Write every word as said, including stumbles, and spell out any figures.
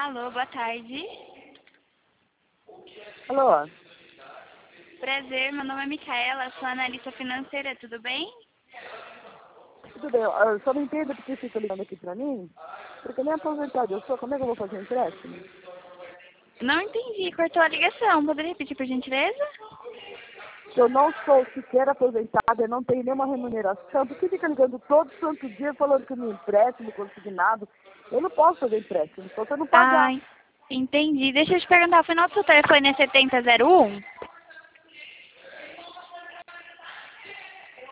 Alô, boa tarde. Alô? Prazer, meu nome é Micaela, sou analista financeira, tudo bem? Tudo bem, eu só não entendo porque você está ligando aqui pra mim, porque nem aposentado eu sou, como é que eu vou fazer empréstimo? Não entendi, cortou a ligação. Poderia repetir, por gentileza? Eu não sou sequer aposentada, eu não tenho nenhuma remuneração, porque fica ligando todo santo dia falando que me empréstimo, consignado. Eu não posso fazer empréstimo, só se eu não Ah, pagar. entendi. Deixa eu te perguntar, o final do seu telefone é setenta zero um?